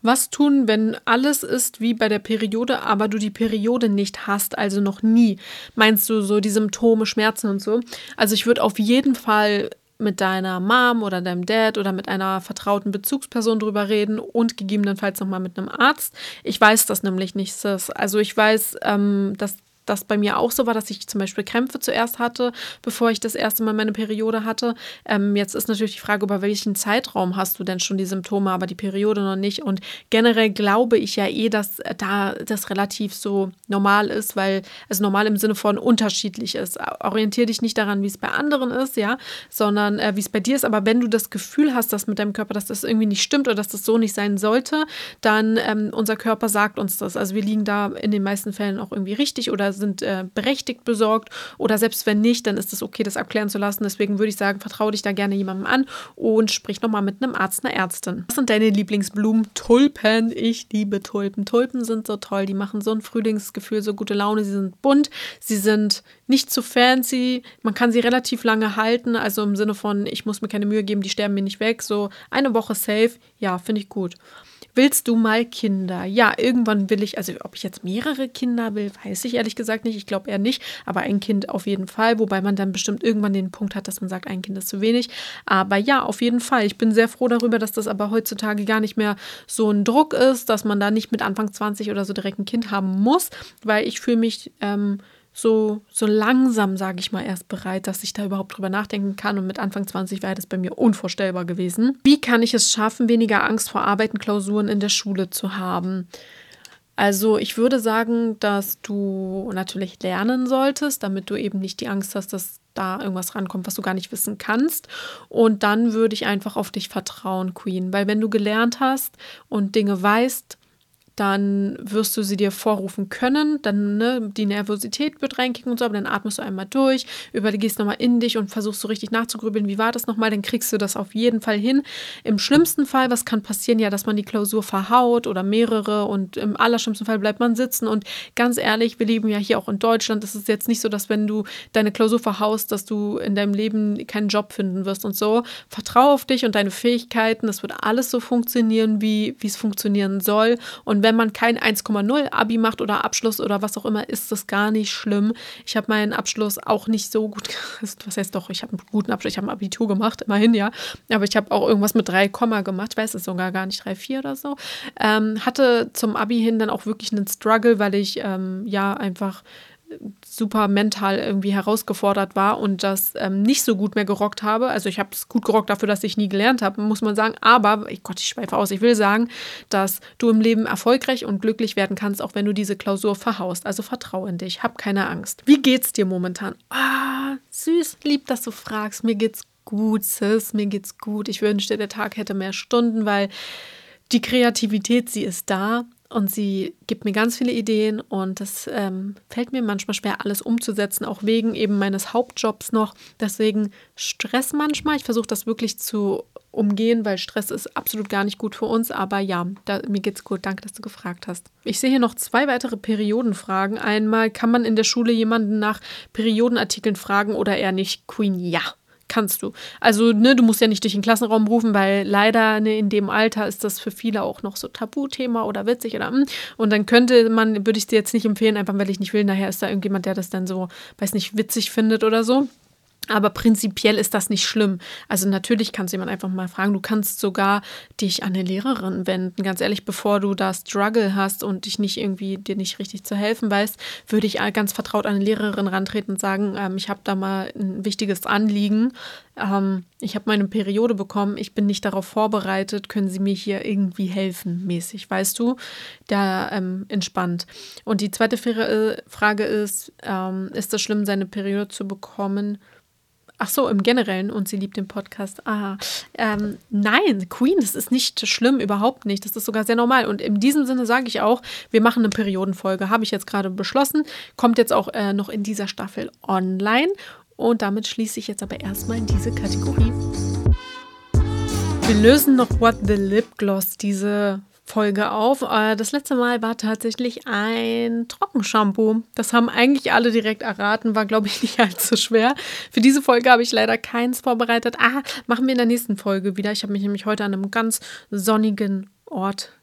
Was tun, wenn alles ist wie bei der Periode, aber du die Periode nicht hast, also noch nie? Meinst du so die Symptome, Schmerzen und so? Also ich würde auf jeden Fall mit deiner Mom oder deinem Dad oder mit einer vertrauten Bezugsperson drüber reden und gegebenenfalls nochmal mit einem Arzt. Ich weiß das nämlich nicht, Sis. Also ich weiß, ähm, dass das bei mir auch so war, dass ich zum Beispiel Krämpfe zuerst hatte, bevor ich das erste Mal meine Periode hatte. Ähm, jetzt ist natürlich die Frage, über welchen Zeitraum hast du denn schon die Symptome, aber die Periode noch nicht. Und generell glaube ich ja eh, dass da das relativ so normal ist, weil es normal im Sinne von unterschiedlich ist. Orientiere dich nicht daran, wie es bei anderen ist, ja, sondern äh, wie es bei dir ist. Aber wenn du das Gefühl hast, dass mit deinem Körper, dass das irgendwie nicht stimmt oder dass das so nicht sein sollte, dann ähm, unser Körper sagt uns das. Also wir liegen da in den meisten Fällen auch irgendwie richtig oder sind äh, berechtigt besorgt oder selbst wenn nicht, dann ist es okay, das abklären zu lassen. Deswegen würde ich sagen, vertraue dich da gerne jemandem an und sprich nochmal mit einem Arzt, einer Ärztin. Was sind deine Lieblingsblumen? Tulpen. Ich liebe Tulpen. Tulpen sind so toll, die machen so ein Frühlingsgefühl, so gute Laune. Sie sind bunt, sie sind nicht zu fancy, man kann sie relativ lange halten, also im Sinne von, ich muss mir keine Mühe geben, die sterben mir nicht weg, so eine Woche safe, ja, finde ich gut. Willst du mal Kinder? Ja, irgendwann will ich, also ob ich jetzt mehrere Kinder will, weiß ich ehrlich gesagt nicht. Ich glaube eher nicht, aber ein Kind auf jeden Fall, wobei man dann bestimmt irgendwann den Punkt hat, dass man sagt, ein Kind ist zu wenig. Aber ja, auf jeden Fall. Ich bin sehr froh darüber, dass das aber heutzutage gar nicht mehr so ein Druck ist, dass man da nicht mit Anfang zwanzig oder so direkt ein Kind haben muss, weil ich fühle mich ähm, so, so langsam, sage ich mal, erst bereit, dass ich da überhaupt drüber nachdenken kann. Und mit Anfang zwanzig wäre das bei mir unvorstellbar gewesen. Wie kann ich es schaffen, weniger Angst vor Arbeiten, Klausuren in der Schule zu haben? Also ich würde sagen, dass du natürlich lernen solltest, damit du eben nicht die Angst hast, dass da irgendwas rankommt, was du gar nicht wissen kannst. Und dann würde ich einfach auf dich vertrauen, Queen. Weil wenn du gelernt hast und Dinge weißt, dann wirst du sie dir vorrufen können, dann ne, die Nervosität wird reinkicken und so, aber dann atmest du einmal durch, überlegst nochmal in dich und versuchst so richtig nachzugrübeln, wie war das nochmal, dann kriegst du das auf jeden Fall hin. Im schlimmsten Fall, was kann passieren, ja, dass man die Klausur verhaut oder mehrere und im allerschlimmsten Fall bleibt man sitzen und ganz ehrlich, wir leben ja hier auch in Deutschland, es ist jetzt nicht so, dass wenn du deine Klausur verhaust, dass du in deinem Leben keinen Job finden wirst und so. Vertraue auf dich und deine Fähigkeiten, das wird alles so funktionieren, wie wie es funktionieren soll und wenn man kein eins Komma null Abi macht oder Abschluss oder was auch immer, ist das gar nicht schlimm. Ich habe meinen Abschluss auch nicht so gut, was heißt doch, ich habe einen guten Abschluss, ich habe ein Abitur gemacht, immerhin, ja, aber ich habe auch irgendwas mit drei Komma gemacht, ich weiß es sogar gar nicht, drei Komma vier oder so. Ähm, hatte zum Abi hin dann auch wirklich einen Struggle, weil ich ähm, ja einfach super mental irgendwie herausgefordert war und das ähm, nicht so gut mehr gerockt habe. Also ich habe es gut gerockt dafür, dass ich nie gelernt habe, muss man sagen. Aber, ich Gott, ich schweife aus, ich will sagen, dass du im Leben erfolgreich und glücklich werden kannst, auch wenn du diese Klausur verhaust. Also vertrau in dich, hab keine Angst. Wie geht's dir momentan? Ah, süß, lieb, dass du fragst. Mir geht's gut, Sis, mir geht's gut. Ich wünschte, der Tag hätte mehr Stunden, weil die Kreativität, sie ist da. Und sie gibt mir ganz viele Ideen und das ähm, fällt mir manchmal schwer, alles umzusetzen, auch wegen eben meines Hauptjobs noch. Deswegen Stress manchmal. Ich versuche das wirklich zu umgehen, weil Stress ist absolut gar nicht gut für uns. Aber ja, da, mir geht's gut. Danke, dass du gefragt hast. Ich sehe hier noch zwei weitere Periodenfragen. Einmal, kann man in der Schule jemanden nach Periodenartikeln fragen oder eher nicht? Queen, ja. Kannst du. Also, ne, du musst ja nicht durch den Klassenraum rufen, weil leider ne, in dem Alter ist das für viele auch noch so Tabuthema oder witzig oder und dann könnte man, würde ich dir jetzt nicht empfehlen, einfach weil ich nicht will, nachher ist da irgendjemand, der das dann so, weiß nicht, witzig findet oder so. Aber prinzipiell ist das nicht schlimm. Also natürlich kannst du jemanden einfach mal fragen. Du kannst sogar dich an eine Lehrerin wenden. Ganz ehrlich, bevor du da Struggle hast und dich nicht irgendwie, dir nicht richtig zu helfen weißt, würde ich ganz vertraut an eine Lehrerin rantreten und sagen, ähm, ich habe da mal ein wichtiges Anliegen. Ähm, ich habe meine Periode bekommen. Ich bin nicht darauf vorbereitet. Können Sie mir hier irgendwie helfen, mäßig, weißt du? Da ähm, entspannt. Und die zweite Frage ist, ähm, ist es schlimm, seine Periode zu bekommen? Ach so, im Generellen und sie liebt den Podcast. Ah, ähm, nein, Queen, das ist nicht schlimm, überhaupt nicht. Das ist sogar sehr normal. Und in diesem Sinne sage ich auch, wir machen eine Periodenfolge. Habe ich jetzt gerade beschlossen. Kommt jetzt auch äh, noch in dieser Staffel online. Und damit schließe ich jetzt aber erstmal in diese Kategorie. Wir lösen noch What the Lip Gloss diese Folge auf. Das letzte Mal war tatsächlich ein Trockenshampoo. Das haben eigentlich alle direkt erraten, war, glaube ich, nicht allzu schwer. Für diese Folge habe ich leider keins vorbereitet. Ah, machen wir in der nächsten Folge wieder. Ich habe mich nämlich heute an einem ganz sonnigen Ort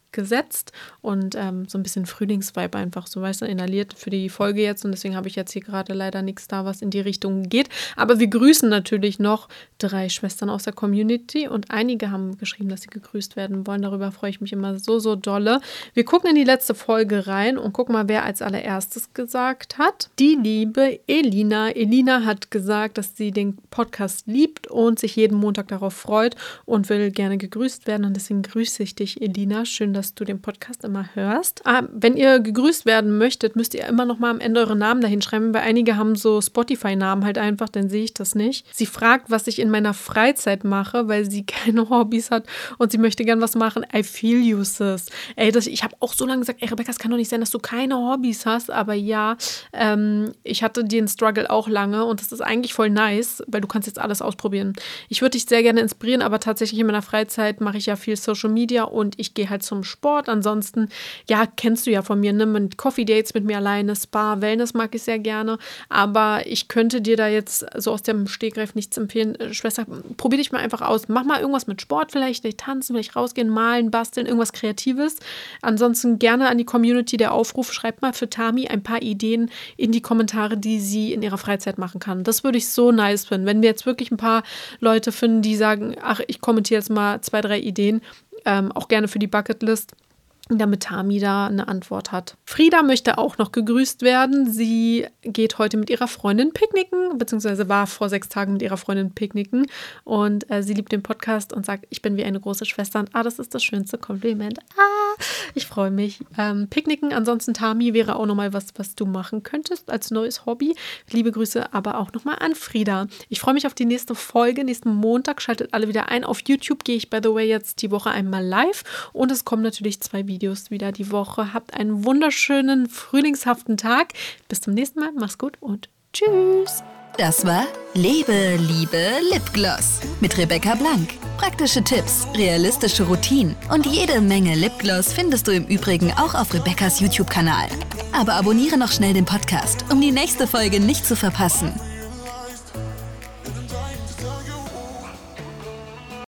gesetzt und ähm, so ein bisschen Frühlingsvibe einfach, so weißt du, inhaliert für die Folge jetzt und deswegen habe ich jetzt hier gerade leider nichts da, was in die Richtung geht. Aber wir grüßen natürlich noch drei Schwestern aus der Community und einige haben geschrieben, dass sie gegrüßt werden wollen. Darüber freue ich mich immer so, so dolle. Wir gucken in die letzte Folge rein und gucken mal, wer als allererstes gesagt hat. Die liebe Elina. Elina hat gesagt, dass sie den Podcast liebt und sich jeden Montag darauf freut und will gerne gegrüßt werden und deswegen grüße ich dich, Elina. Schön, dass du den Podcast immer hörst. Ah, wenn ihr gegrüßt werden möchtet, müsst ihr immer noch mal am Ende euren Namen dahin schreiben, weil einige haben so Spotify-Namen halt einfach, dann sehe ich das nicht. Sie fragt, was ich in meiner Freizeit mache, weil sie keine Hobbys hat und sie möchte gern was machen. I feel you, sis. Ey, das, ich habe auch so lange gesagt, ey, Rebecca, es kann doch nicht sein, dass du keine Hobbys hast, aber ja, ähm, ich hatte den Struggle auch lange und das ist eigentlich voll nice, weil du kannst jetzt alles ausprobieren. Ich würde dich sehr gerne inspirieren, aber tatsächlich in meiner Freizeit mache ich ja viel Social Media und ich gehe halt zum Sport. Ansonsten, ja, kennst du ja von mir, ne, mit Coffee Dates mit mir alleine, Spa, Wellness mag ich sehr gerne, aber ich könnte dir da jetzt so aus dem Stegreif nichts empfehlen. Schwester, probier dich mal einfach aus. Mach mal irgendwas mit Sport vielleicht, vielleicht tanzen, vielleicht rausgehen, malen, basteln, irgendwas Kreatives. Ansonsten gerne an die Community der Aufruf, schreibt mal für Tami ein paar Ideen in die Kommentare, die sie in ihrer Freizeit machen kann. Das würde ich so nice finden, wenn wir jetzt wirklich ein paar Leute finden, die sagen, ach, ich kommentiere jetzt mal zwei, drei Ideen, ähm, auch gerne für die Bucketlist, damit Tami da eine Antwort hat. Frieda möchte auch noch gegrüßt werden. Sie geht heute mit ihrer Freundin picknicken, beziehungsweise war vor sechs Tagen mit ihrer Freundin picknicken und äh, sie liebt den Podcast und sagt, ich bin wie eine große Schwester und ah, das ist das schönste Kompliment. Ah, ich freue mich. Ähm, Picknicken, ansonsten Tami wäre auch nochmal was, was du machen könntest als neues Hobby. Liebe Grüße aber auch nochmal an Frieda. Ich freue mich auf die nächste Folge. Nächsten Montag schaltet alle wieder ein. Auf YouTube gehe ich, by the way, jetzt die Woche einmal live und es kommen natürlich zwei Videos wieder die Woche. Habt einen wunderschönen, frühlingshaften Tag. Bis zum nächsten Mal. Mach's gut und tschüss. Das war Lebe, Liebe, Lipgloss mit Rebecca Blank. Praktische Tipps, realistische Routinen und jede Menge Lipgloss findest du im Übrigen auch auf Rebeccas YouTube-Kanal. Aber abonniere noch schnell den Podcast, um die nächste Folge nicht zu verpassen.